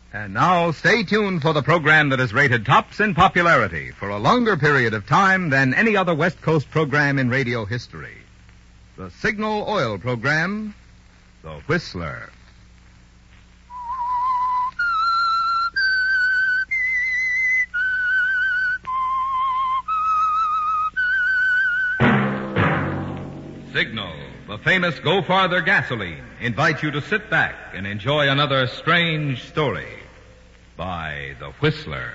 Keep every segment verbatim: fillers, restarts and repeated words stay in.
And now, stay tuned for the program that is rated tops in popularity for a longer period of time than any other West Coast program in radio history. The Signal Oil program, The Whistler. Signal, the famous Go Farther gasoline, invites you to sit back and enjoy another strange story by The Whistler.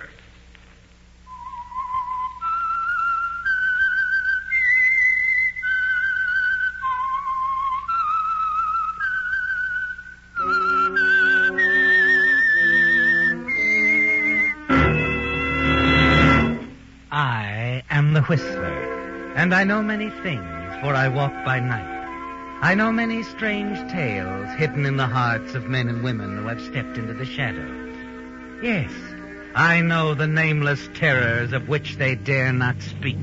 I am the Whistler, and I know many things, for I walk by night. I know many strange tales hidden in the hearts of men and women who have stepped into the shadows. Yes, I know the nameless terrors of which they dare not speak.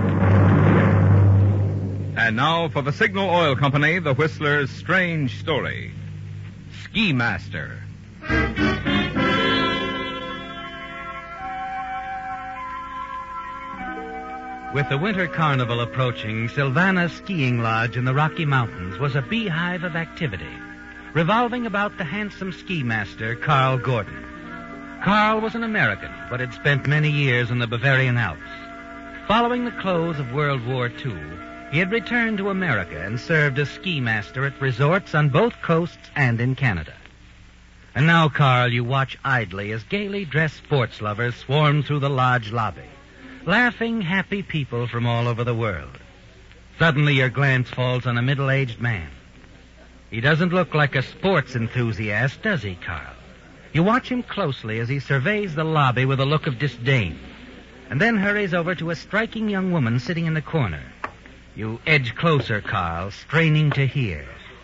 And now for the Signal Oil Company, The Whistler's strange story, Ski Master. With the winter carnival approaching, Sylvana's skiing lodge in the Rocky Mountains was a beehive of activity, revolving about the handsome ski master, Carl Gordon. Carl was an American, but had spent many years in the Bavarian Alps. Following the close of World War Two, he had returned to America and served as ski master at resorts on both coasts and in Canada. And now, Carl, you watch idly as gaily dressed sports lovers swarm through the lodge lobby, laughing, happy people from all over the world. Suddenly your glance falls on a middle-aged man. He doesn't look like a sports enthusiast, does he, Carl? You watch him closely as he surveys the lobby with a look of disdain, and then hurries over to a striking young woman sitting in the corner. You edge closer, Carl, straining to hear.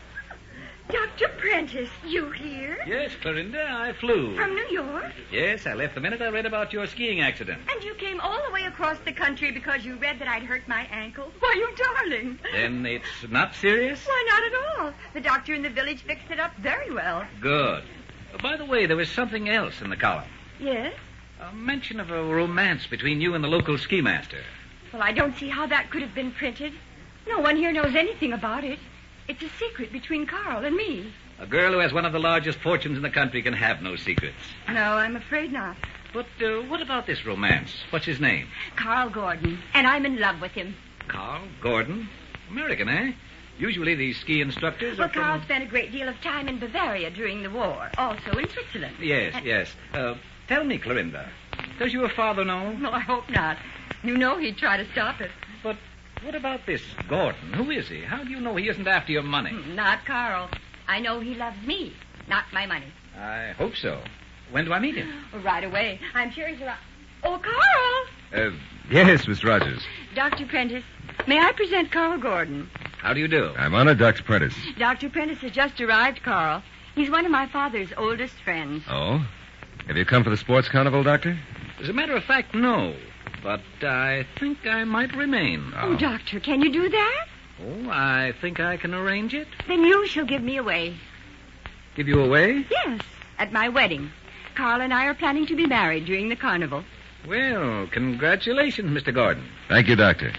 Doctor Prentice, you here? Yes, Clorinda, I flew. From New York? Yes, I left the minute I read about your skiing accident. And you came all the way across the country because you read that I'd hurt my ankle? Why, you darling. Then it's not serious? Why, not at all. The doctor in the village fixed it up very well. Good. Uh, by the way, there was something else in the column. Yes? A mention of a romance between you and the local ski master. Well, I don't see how that could have been printed. No one here knows anything about it. It's a secret between Carl and me. A girl who has one of the largest fortunes in the country can have no secrets. No, I'm afraid not. But uh, what about this romance? What's his name? Carl Gordon. And I'm in love with him. Carl Gordon? American, eh? Usually these ski instructors well, are from... Carl spent a great deal of time in Bavaria during the war. Also in Switzerland. Yes, and... yes. Uh, tell me, Clorinda, does your father know? No, I hope not. You know he'd try to stop it. But what about this Gordon? Who is he? How do you know he isn't after your money? Not Carl. I know he loves me, not my money. I hope so. When do I meet him? Right away. I'm sure he's around. Oh, Carl! Uh, yes, Miss Rogers. Doctor Prentice, may I present Carl Gordon? How do you do? I'm honored, Doctor Prentice. Doctor Prentice has just arrived, Carl. He's one of my father's oldest friends. Oh? Have you come for the sports carnival, Doctor? As a matter of fact, no. But I think I might remain. Oh, Doctor, can you do that? Oh, I think I can arrange it. Then you shall give me away. Give you away? Yes, at my wedding. Carl and I are planning to be married during the carnival. Well, congratulations, Mister Gordon. Thank you, Doctor.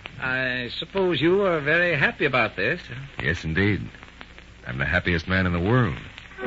I suppose you are very happy about this. Yes, indeed. I'm the happiest man in the world.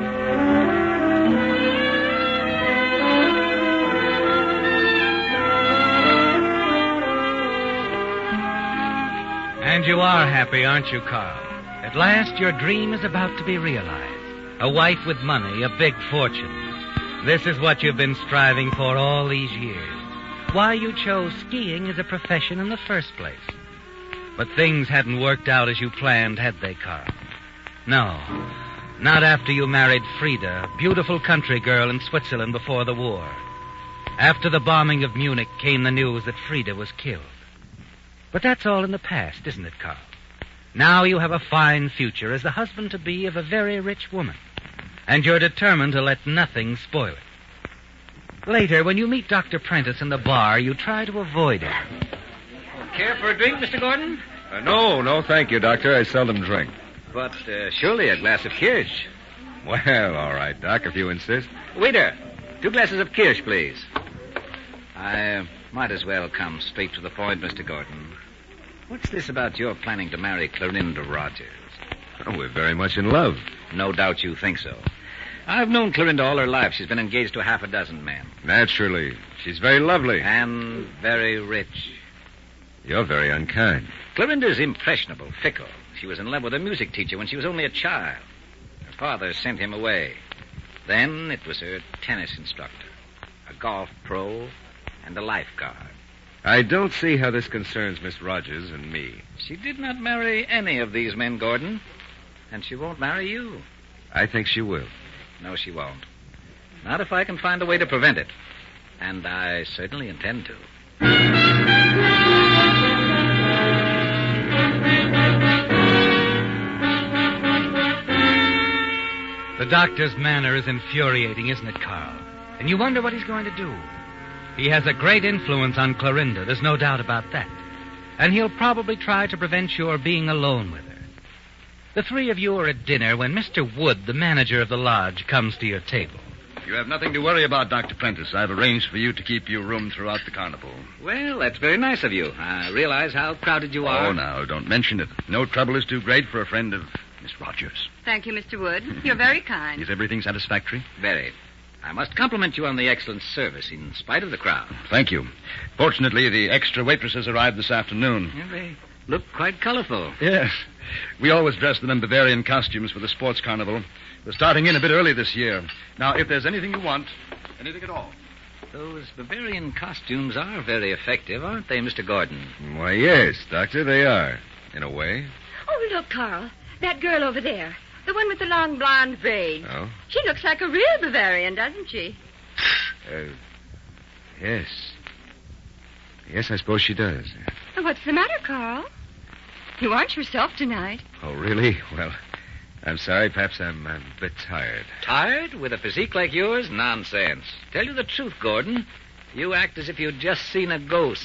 And you are happy, aren't you, Carl? At last, your dream is about to be realized. A wife with money, a big fortune. This is what you've been striving for all these years. Why you chose skiing as a profession in the first place. But things hadn't worked out as you planned, had they, Carl? No. Not after you married Frida, a beautiful country girl in Switzerland before the war. After the bombing of Munich came the news that Frida was killed. But that's all in the past, isn't it, Carl? Now you have a fine future as the husband-to-be of a very rich woman. And you're determined to let nothing spoil it. Later, when you meet Doctor Prentice in the bar, you try to avoid him. Care for a drink, Mister Gordon? Uh, no, no, thank you, Doctor. I seldom drink. But uh, surely a glass of kirsch. Well, all right, Doc, if you insist. Waiter, Two glasses of kirsch, please. I uh, might as well come straight to the point, Mister Gordon. What's this about your planning to marry Clorinda Rogers? Oh, we're very much in love. No doubt you think so. I've known Clorinda all her life. She's been engaged to half a dozen men. Naturally. She's very lovely. And very rich. You're very unkind. Clorinda's impressionable, fickle. She was in love with a music teacher when she was only a child. Her father sent him away. Then it was her tennis instructor, a golf pro, and a lifeguard. I don't see how this concerns Miss Rogers and me. She did not marry any of these men, Gordon. And she won't marry you. I think she will. No, she won't. Not if I can find a way to prevent it. And I certainly intend to. The doctor's manner is infuriating, isn't it, Carl? And you wonder what he's going to do. He has a great influence on Clorinda, there's no doubt about that. And he'll probably try to prevent your being alone with her. The three of you are at dinner when Mister Wood, the manager of the lodge, comes to your table. You have nothing to worry about, Doctor Prentice. I've arranged for you to keep you room throughout the carnival. Well, that's very nice of you. I realize how crowded you are. Oh, now, don't mention it. No trouble is too great for a friend of Miss Rogers. Thank you, Mister Wood. You're very kind. Is everything satisfactory? Very. I must compliment you on the excellent service in spite of the crowd. Thank you. Fortunately, the extra waitresses arrived this afternoon. Yeah, they look quite colorful. Yes. We always dress them in Bavarian costumes for the sports carnival. We're starting in a bit early this year. Now, if there's anything you want, anything at all. Those Bavarian costumes are very effective, aren't they, Mister Gordon? Why, yes, Doctor, they are. In a way. Oh, look, Carl. That girl over there. The one with the long blonde braids. Oh? She looks like a real Bavarian, doesn't she? Uh, yes. Yes, I suppose she does. What's the matter, Carl? You aren't yourself tonight. Oh, really? Well, I'm sorry. Perhaps I'm, I'm a bit tired. Tired? With a physique like yours? Nonsense. Tell you the truth, Gordon. You act as if you'd just seen a ghost.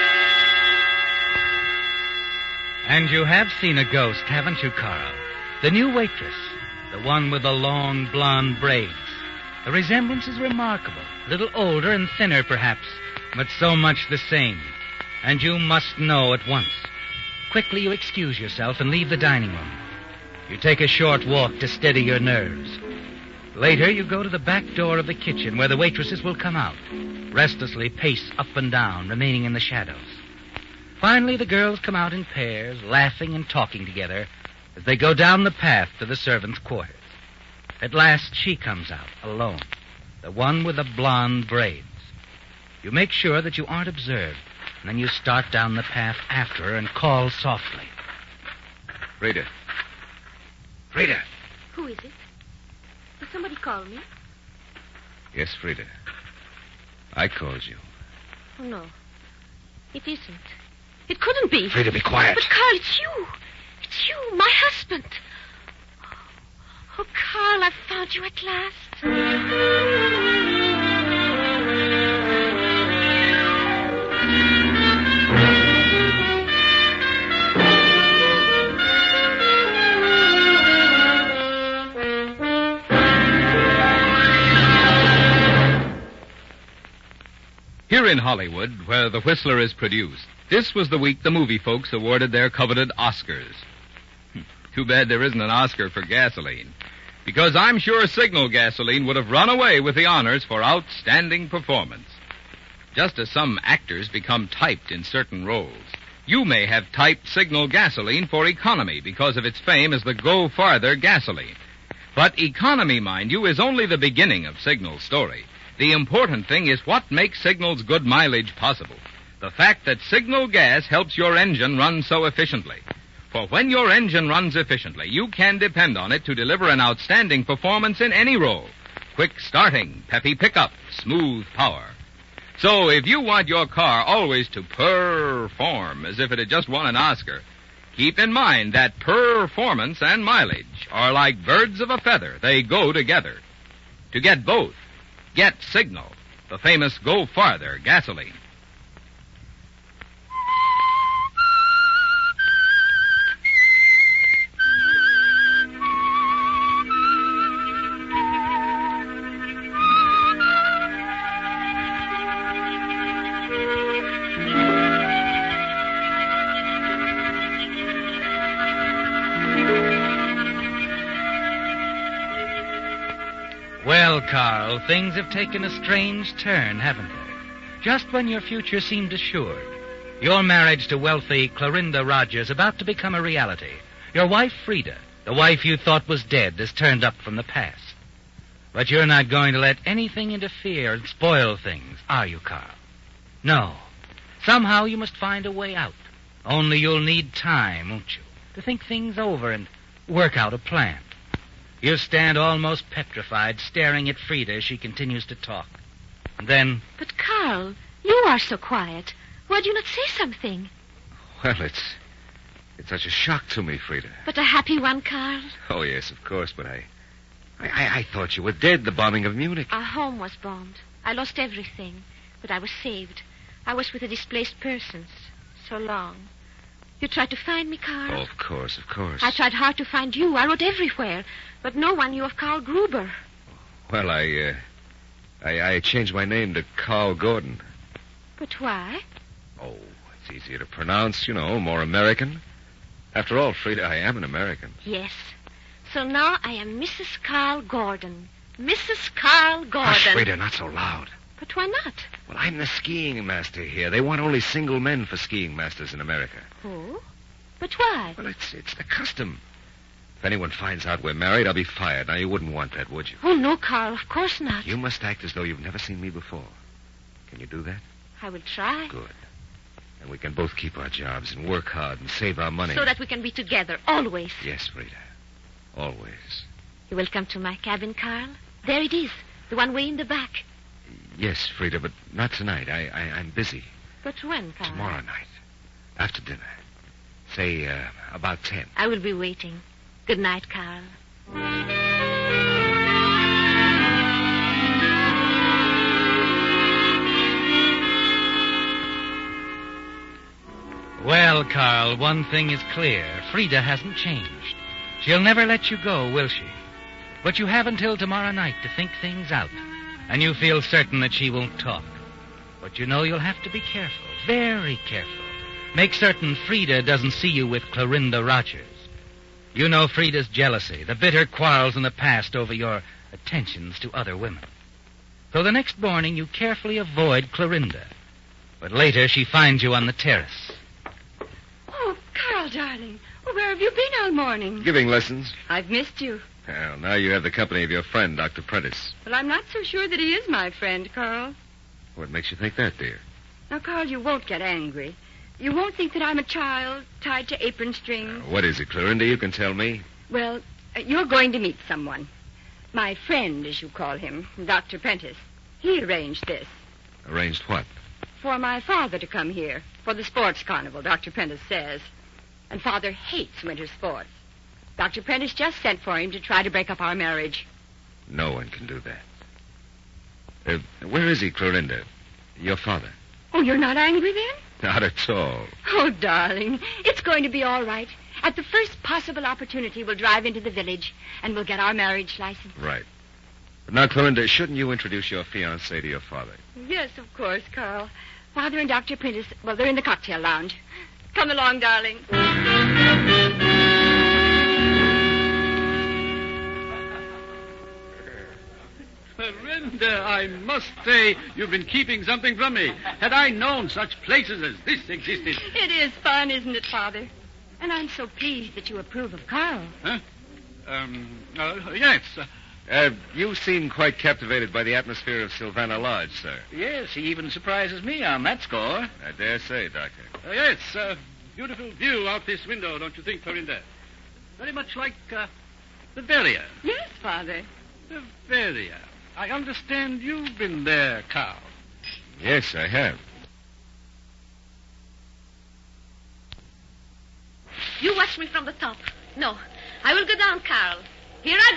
And you have seen a ghost, haven't you, Carl? The new waitress. The one with the long blonde braids. The resemblance is remarkable. A little older and thinner, perhaps, but so much the same. And you must know at once. Quickly you excuse yourself and leave the dining room. You take a short walk to steady your nerves. Later, you go to the back door of the kitchen where the waitresses will come out, restlessly pace up and down, remaining in the shadows. Finally, the girls come out in pairs, laughing and talking together as they go down the path to the servants' quarters. At last, she comes out, alone, the one with the blonde braids. You make sure that you aren't observed, and then you start down the path after her and call softly. Frida. Frida. Who is it? Will somebody call me? Yes, Frida. I called you. Oh, no. It isn't. It couldn't be. Frida, be quiet. But, Carl, it's you. It's you, my husband. Oh, Carl, I've found you at last. Here in Hollywood, where The Whistler is produced, this was the week the movie folks awarded their coveted Oscars. Too bad there isn't an Oscar for gasoline, because I'm sure Signal gasoline would have run away with the honors for outstanding performance. Just as some actors become typed in certain roles, you may have typed Signal gasoline for economy because of its fame as the Go Farther gasoline. But economy, mind you, is only the beginning of Signal's story. The important thing is what makes Signal's good mileage possible. The fact that Signal gas helps your engine run so efficiently. For when your engine runs efficiently, you can depend on it to deliver an outstanding performance in any role. Quick starting, peppy pickup, smooth power. So if you want your car always to perform as if it had just won an Oscar, keep in mind that performance and mileage are like birds of a feather. They go together. To get both, get Signal, the famous Go Farther gasoline. Well, Carl, things have taken a strange turn, haven't they? Just when your future seemed assured. Your marriage to wealthy Clorinda Rogers about to become a reality. Your wife, Frida, the wife you thought was dead, has turned up from the past. But you're not going to let anything interfere and spoil things, are you, Carl? No. Somehow you must find a way out. Only you'll need time, won't you, to think things over and work out a plan. You stand almost petrified, staring at Frida as she continues to talk. And then... But, Carl, you are so quiet. Why do you not say something? Well, it's... It's such a shock to me, Frida. But a happy one, Carl. Oh, yes, of course, but I... I, I thought you were dead, the bombing of Munich. Our home was bombed. I lost everything, but I was saved. I was with the displaced persons. So long. You tried to find me, Carl? Oh, of course, of course. I tried hard to find you. I wrote everywhere, but no one knew of Carl Gruber. Well, I, uh... I, I changed my name to Carl Gordon. But why? Oh, it's easier to pronounce, you know, more American. After all, Frida, I am an American. Yes. So now I am Missus Carl Gordon. Missus Carl Gordon. Hush, Frida, not so loud. But why not? Well, I'm the skiing master here. They want only single men for skiing masters in America. Oh? But why? Well, it's it's the custom. If anyone finds out we're married, I'll be fired. Now, you wouldn't want that, would you? Oh, no, Carl, of course not. You must act as though you've never seen me before. Can you do that? I will try. Good. And we can both keep our jobs and work hard and save our money. So that we can be together, always. Yes, Frida. Always. You will come to my cabin, Carl? There it is, the one way in the back. Yes, Frida, but not tonight. I, I, I'm busy. But when, Carl? Tomorrow night. After dinner. Say, uh, about ten. I will be waiting. Good night, Carl. Well, Carl, one thing is clear. Frida hasn't changed. She'll never let you go, will she? But you have until tomorrow night to think things out. And you feel certain that she won't talk. But you know you'll have to be careful, very careful. Make certain Frida doesn't see you with Clorinda Rogers. You know Frida's jealousy, the bitter quarrels in the past over your attentions to other women. So the next morning you carefully avoid Clorinda. But later she finds you on the terrace. Oh, Carl, darling. Well, where have you been all morning? Giving lessons. I've missed you. Well, now you have the company of your friend, Doctor Prentice. Well, I'm not so sure that he is my friend, Carl. What makes you think that, dear? Now, Carl, you won't get angry. You won't think that I'm a child tied to apron strings. Uh, what is it, Clorinda? You can tell me. Well, uh, you're going to meet someone. My friend, as you call him, Doctor Prentice. He arranged this. Arranged what? For my father to come here. For the sports carnival, Doctor Prentice says. And Father hates winter sports. Doctor Prentice just sent for him to try to break up our marriage. No one can do that. Uh, where is he, Clorinda? Your father? Oh, you're not angry then? Not at all. Oh, darling, it's going to be all right. At the first possible opportunity, we'll drive into the village, and we'll get our marriage license. Right. But now, Clorinda, shouldn't you introduce your fiancé to your father? Yes, of course, Carl. Father and Doctor Prentice, well, they're in the cocktail lounge. Come along, darling. Clorinda, I must say you've been keeping something from me. Had I known such places as this existed... It is fun, isn't it, Father? And I'm so pleased that you approve of Carl. Huh? Um, uh, yes. Uh, Uh, you seem quite captivated by the atmosphere of Sylvana Lodge, sir. Yes, he even surprises me on that score. I dare say, Doctor. uh, yes, uh, beautiful view out this window, don't you think, Clorinda? Very much like uh, Bavaria. Yes, Father. Bavaria. I understand you've been there, Carl. Yes, I have. You watch me from the top. No, I will go down, Carl. Here I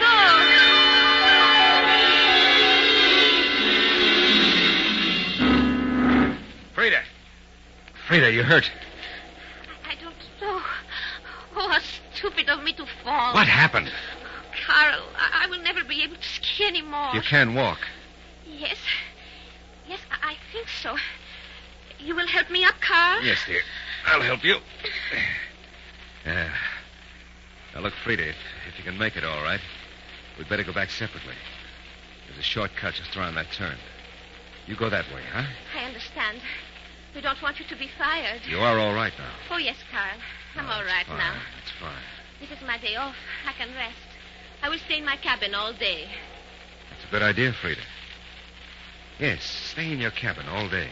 go. Frida. Frida, you hurt. I don't know. Oh, how stupid of me to fall. What happened? Carl, I, I will never be able to ski anymore. You can walk. Yes. Yes, I, I think so. You will help me up, Carl? Yes, dear. I'll help you. Uh, now, look, Frida, if, if you can make it all right, we'd better go back separately. There's a shortcut just around that turn. You go that way, huh? I understand. We don't want you to be fired. You are all right now. Oh, yes, Carl. I'm Oh, all that's right fine. now. That's fine. This is my day off. I can rest. I will stay in my cabin all day. That's a good idea, Frida. Yes, stay in your cabin all day.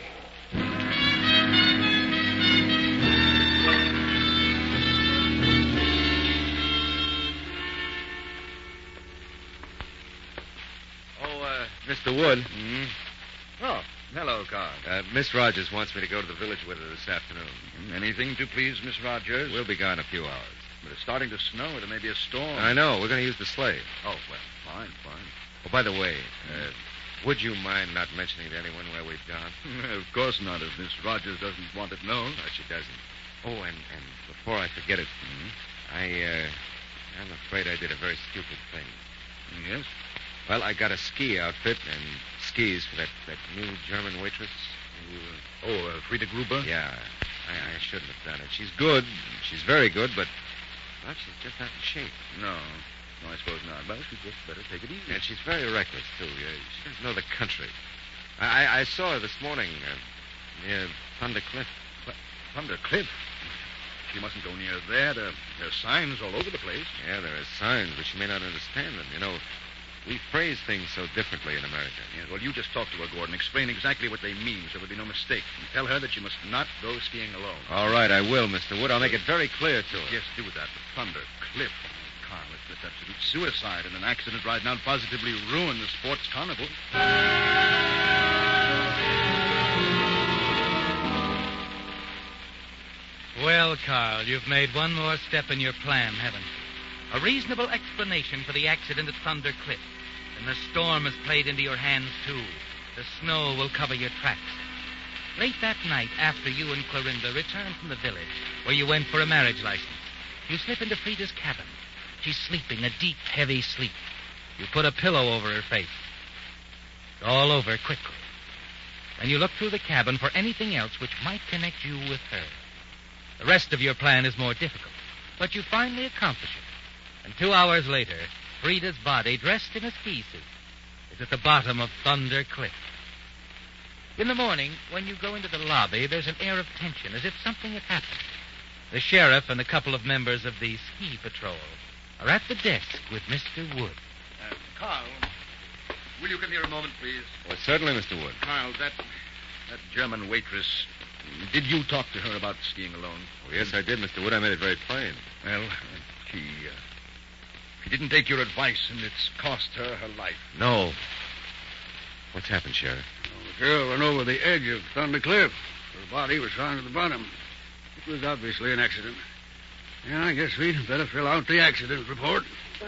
Oh, uh, Mister Wood. Mm-hmm. Oh, hello, Carl. Uh, Miss Rogers wants me to go to the village with her this afternoon. Anything to please Miss Rogers? We'll be gone a few hours. But it's starting to snow, or there may be a storm. I know. We're going to use the sleigh. Oh, well, fine, fine. Oh, by the way, uh, would you mind not mentioning to anyone where we've gone? Of course not, if Miss Rogers doesn't want it known. No, she doesn't. Oh, and, and before I forget it, I, uh, I'm afraid I did a very stupid thing. Yes? Well, I got a ski outfit and skis for that, that new German waitress. You, uh, oh, uh, Frida Gruber? Yeah, I, I shouldn't have done it. She's good. She's very good, but, well, she's just not in shape. No. No, I suppose not. Well, she'd just better take it easy. And she's very reckless, too. Uh, she doesn't know the country. I, I, I saw her this morning uh, near Thunder Cliff. Thunder Cliff? She mustn't go near there. There there are signs all over the place. Yeah, there are signs, but she may not understand them. You know, we phrase things so differently in America. Yes, well, you just talk to her, Gordon. Explain exactly what they mean so there'll be no mistake. And tell her that she must not go skiing alone. All right, I will, Mister Wood. I'll make it very clear to her. Yes, do that. But Thunder Cliff. Carl, it's, it's absolute suicide, and an accident right now positively ruin the sports carnival. Well, Carl, you've made one more step in your plan, haven't you? A reasonable explanation for the accident at Thunder Cliff. And the storm has played into your hands, too. The snow will cover your tracks. Late that night, after you and Clorinda returned from the village, where you went for a marriage license, you slip into Frida's cabin. She's sleeping a deep, heavy sleep. You put a pillow over her face. It's all over quickly. And you look through the cabin for anything else which might connect you with her. The rest of your plan is more difficult, but you finally accomplish it. And two hours later, Frida's body, dressed in a ski suit, is at the bottom of Thunder Cliff. In the morning, when you go into the lobby, there's an air of tension, as if something had happened. The sheriff and a couple of members of the ski patrol are at the desk with Mister Wood. Uh, Carl, will you come here a moment, please? Well, certainly, Mister Wood. Carl, that that German waitress, did you talk to her about skiing alone? Oh, yes, I did, Mister Wood. I made it very plain. Well, she, uh, she didn't take your advice, and it's cost her her life. No. What's happened, Sheriff? Well, the girl went over the edge of Thunder Cliff. Her body was found at the bottom. It was obviously an accident. Yeah, I guess we'd better fill out the accident report.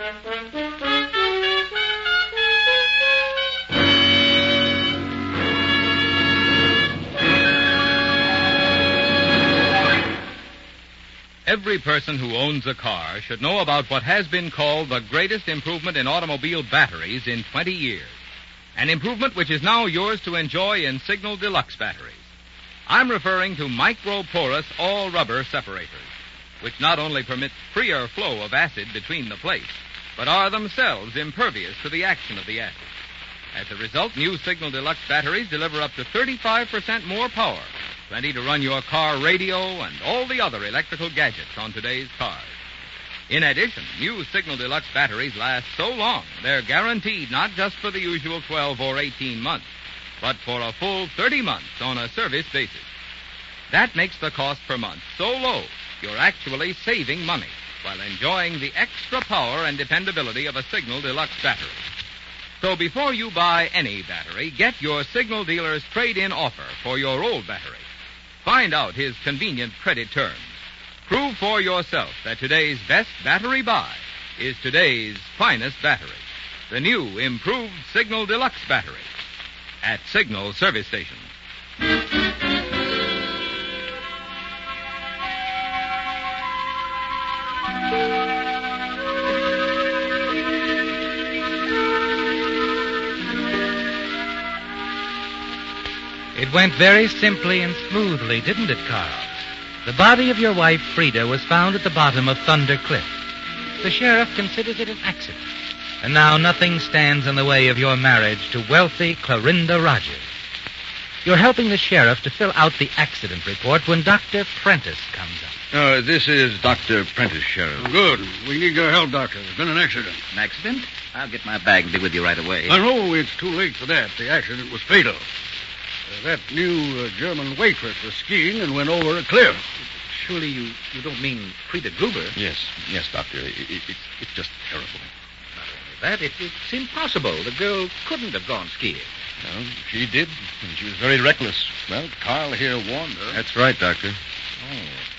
Every person who owns a car should know about what has been called the greatest improvement in automobile batteries in twenty years. An improvement which is now yours to enjoy in Signal Deluxe batteries. I'm referring to microporous all-rubber separators, which not only permit freer flow of acid between the plates, but are themselves impervious to the action of the acid. As a result, new Signal Deluxe batteries deliver up to thirty-five percent more power, plenty to run your car radio and all the other electrical gadgets on today's cars. In addition, new Signal Deluxe batteries last so long, they're guaranteed not just for the usual twelve or eighteen months, but for a full thirty months on a service basis. That makes the cost per month so low, you're actually saving money while enjoying the extra power and dependability of a Signal Deluxe battery. So before you buy any battery, get your Signal dealer's trade-in offer for your old battery. Find out his convenient credit terms. Prove for yourself that today's best battery buy is today's finest battery. The new, improved Signal Deluxe battery at Signal service stations. It went very simply and smoothly, didn't it, Carl? The body of your wife, Frida, was found at the bottom of Thunder Cliff. The sheriff considers it an accident, And now nothing stands in the way of your marriage to wealthy Clorinda Rogers. You're helping the sheriff to fill out the accident report when Doctor Prentice comes up. Uh, this is Doctor Prentice, Sheriff. Good. We need your help, Doctor. There's been an accident. An accident? I'll get my bag and be with you right away. I know it's too late for that. The accident was fatal. Uh, that new uh, German waitress was skiing and went over a cliff. Surely you, you don't mean Frida Gruber? Yes, yes, Doctor. It, it, it's, it's just terrible. Not only that, it, it's impossible. The girl couldn't have gone skiing. Well, she did, and she was very reckless. Well, Carl here warned her. That's right, Doctor. Oh.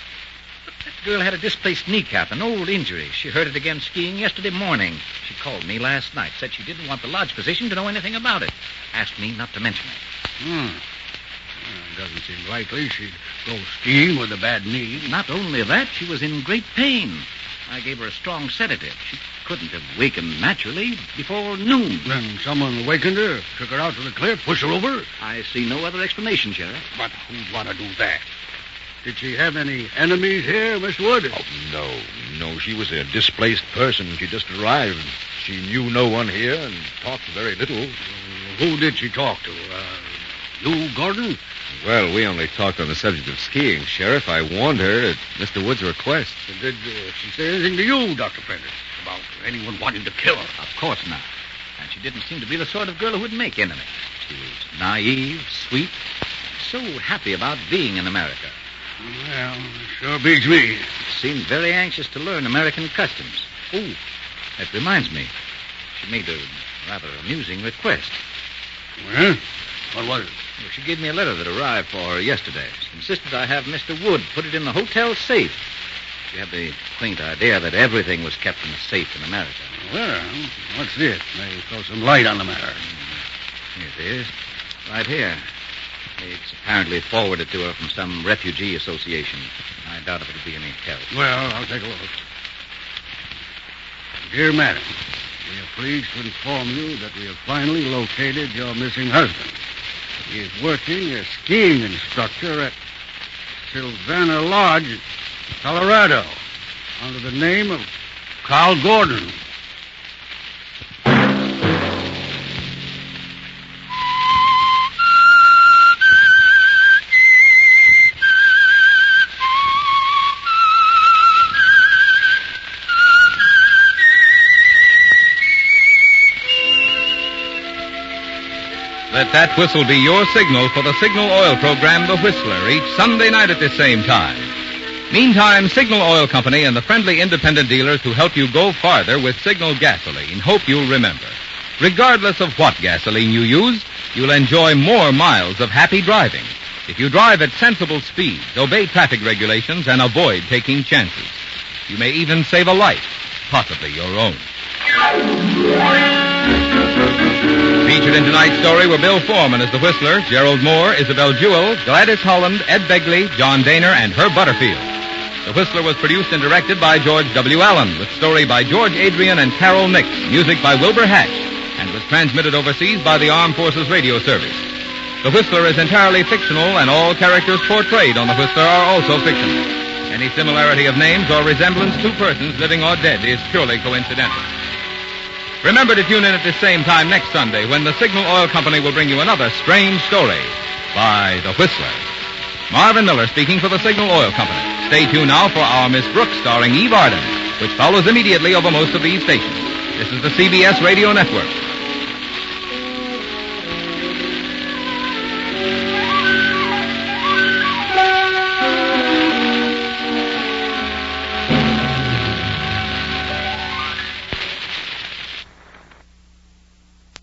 But that girl had a displaced kneecap, an old injury. She hurt it again skiing yesterday morning. She called me last night, said she didn't want the lodge physician to know anything about it. Asked me not to mention it. Hmm. Well, it doesn't seem likely she'd go skiing with a bad knee. Not only that, she was in great pain. I gave her a strong sedative. She couldn't have wakened naturally before noon. Then someone awakened her, took her out to the cliff, pushed her over. I see no other explanation, Sheriff. But who'd want to do that? Did she have any enemies here, Mister Wood? Oh, no, no. She was a displaced person. She just arrived. She knew no one here and talked very little. Who did she talk to? Uh, you, Gordon? Well, we only talked on the subject of skiing, Sheriff. I warned her at Mister Wood's request. Did uh, she say anything to you, Doctor Prentice, about anyone wanting to kill her? Of course not. And she didn't seem to be the sort of girl who would make enemies. She was naive, sweet, so happy about being in America. Well, it sure beats me. Seemed very anxious to learn American customs. Oh, that reminds me. She made a rather amusing request. Well, what was it? Well, she gave me a letter that arrived for her yesterday. She insisted I have Mister Wood put it in the hotel safe. She had the quaint idea that everything was kept in a safe in America. Well, what's this? May throw some light on the matter. Here it is. Right here. It's apparently forwarded to her from some refugee association. I doubt if it'll be any help. Well, I'll take a look. Dear Madam, we are pleased to inform you that we have finally located your missing husband. He is working as skiing instructor at Sylvana Lodge, Colorado, under the name of Carl Gordon. Let that whistle be your signal for the Signal Oil program, The Whistler, each Sunday night at this same time. Meantime, Signal Oil Company and the friendly independent dealers who help you go farther with Signal gasoline hope you'll remember. Regardless of what gasoline you use, you'll enjoy more miles of happy driving if you drive at sensible speeds, obey traffic regulations, and avoid taking chances. You may even save a life, possibly your own. Featured in tonight's story were Bill Foreman as the Whistler, Gerald Moore, Isabel Jewell, Gladys Holland, Ed Begley, John Daner, and Herb Butterfield. The Whistler was produced and directed by George W. Allen, with story by George Adrian and Carol Nix, music by Wilbur Hatch, and was transmitted overseas by the Armed Forces Radio Service. The Whistler is entirely fictional, and all characters portrayed on The Whistler are also fictional. Any similarity of names or resemblance to persons living or dead is purely coincidental. Remember to tune in at this same time next Sunday when the Signal Oil Company will bring you another strange story by The Whistler. Marvin Miller speaking for the Signal Oil Company. Stay tuned now for our Miss Brooks starring Eve Arden, which follows immediately over most of these stations. This is the C B S Radio Network.